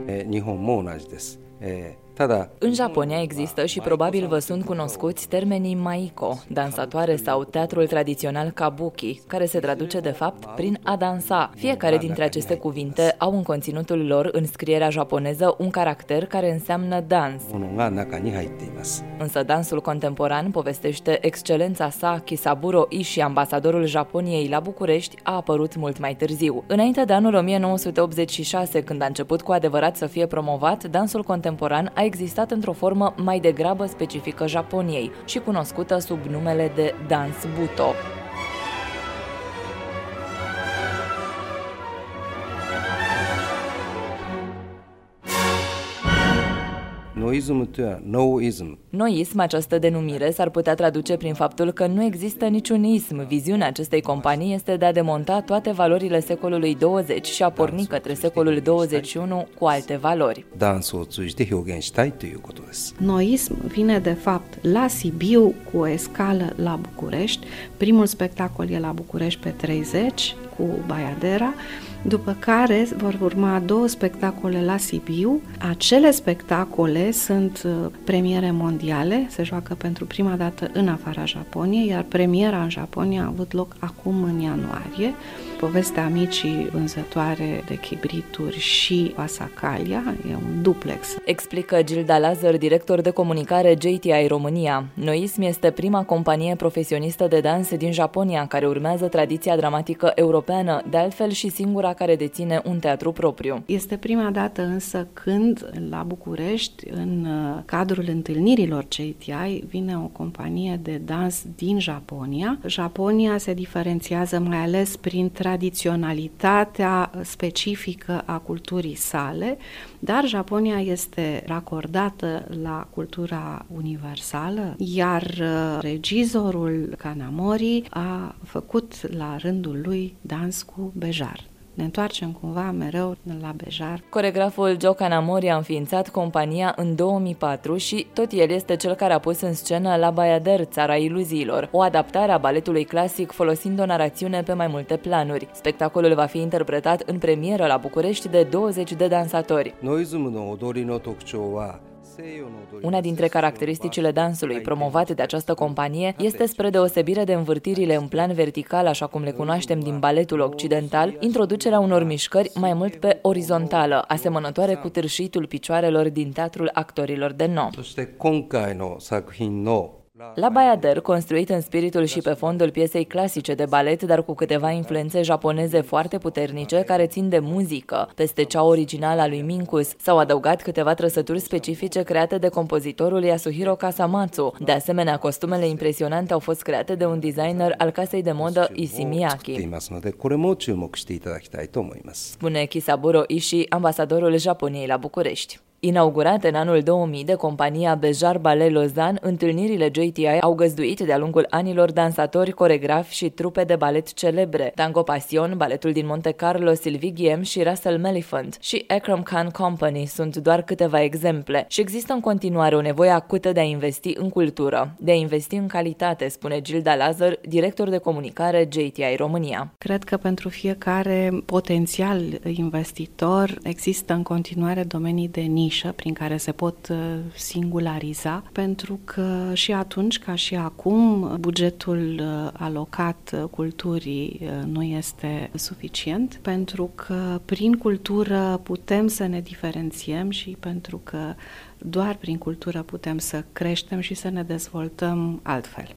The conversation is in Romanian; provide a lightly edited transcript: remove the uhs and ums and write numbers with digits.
În Japonia există și probabil vă sunt cunoscuți termenii maiko, dansatoare sau teatrul tradițional kabuki, care se traduce de fapt prin a dansa. Fiecare dintre aceste cuvinte au în conținutul lor în scrierea japoneză un caracter care înseamnă dans. Însă dansul contemporan, povestește excelența sa Kisaburo Ishii, ambasadorul Japoniei la București, a apărut mult mai târziu. Înainte de anul 1986, când a început cu adevărat să fie promovat, dansul contemporan a existat într-o formă mai degrabă specifică Japoniei și cunoscută sub numele de dans Buto. Noism, această denumire, s-ar putea traduce prin faptul că nu există niciun ism. Viziunea acestei companii este de a demonta toate valorile secolului 20 și a porni către secolul 21 cu alte valori. Noism vine de fapt la Sibiu cu o escală la București. Primul spectacol e la București pe 30 cu Baiadera, după care vor urma 2 spectacole la Sibiu. Acele spectacole sunt premiere mondiale, se joacă pentru prima dată în afara Japoniei, iar premiera în Japonia a avut loc acum în ianuarie. Povestea micii vânzătoare de chibrituri și Pasacalea, e un duplex. Explică Gilda Lazar, director de comunicare JTI România. Noism este prima companie profesionistă de dans din Japonia care urmează tradiția dramatică europeană, de altfel și singura care deține un teatru propriu. Este prima dată însă când la București, în cadrul întâlnirilor JTI, vine o companie de dans din Japonia. Japonia se diferențiază mai ales prin tradiționalitatea specifică a culturii sale, dar Japonia este racordată la cultura universală, iar regizorul Kanamori a făcut la rândul lui dans cu bejar. Ne întoarcem cumva mereu la bejar. Coregraful Joe Kanamori a înființat compania în 2004 și tot el este cel care a pus în scenă La Bayader, Țara Iluziilor, o adaptare a baletului clasic folosind o narațiune pe mai multe planuri. Spectacolul va fi interpretat în premieră la București de 20 de dansatori. Una dintre caracteristicile dansului promovate de această companie este, spre deosebire de învârtirile în plan vertical, așa cum le cunoaștem din baletul occidental, introducerea unor mișcări mai mult pe orizontală, asemănătoare cu târșitul picioarelor din teatrul actorilor de No. La Bayader, construit în spiritul și pe fondul piesei clasice de balet, dar cu câteva influențe japoneze foarte puternice care țin de muzică, peste cea originală a lui Minkus, s-au adăugat câteva trăsături specifice create de compozitorul Yasuhiro Kasamatsu. De asemenea, costumele impresionante au fost create de un designer al casei de modă Issey Miyake. Spune Kisaburo Ishii, ambasadorul Japoniei la București. Inaugurate în anul 2000 de compania Bejar Ballet Lausanne, întâlnirile JTI au găzduit de-a lungul anilor dansatori, coregrafi și trupe de balet celebre. Tango Passion, baletul din Monte Carlo, Sylvie Guillem și Russell Meliphant și Akram Khan Company sunt doar câteva exemple. Și există în continuare o nevoie acută de a investi în cultură, de a investi în calitate, spune Gilda Lazar, director de comunicare JTI România. Cred că pentru fiecare potențial investitor există în continuare domenii de nișă prin care se pot singulariza, pentru că și atunci, ca și acum, bugetul alocat culturii nu este suficient, pentru că prin cultură putem să ne diferențiem și pentru că doar prin cultură putem să creștem și să ne dezvoltăm altfel.